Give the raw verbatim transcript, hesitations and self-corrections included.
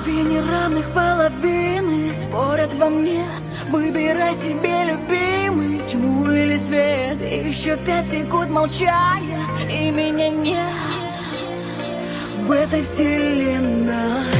Две неравных половины спорят во мне. Выбирай себе, любимый, тьму или свет. Еще пять секунд молчания, и меня нет в этой вселенной.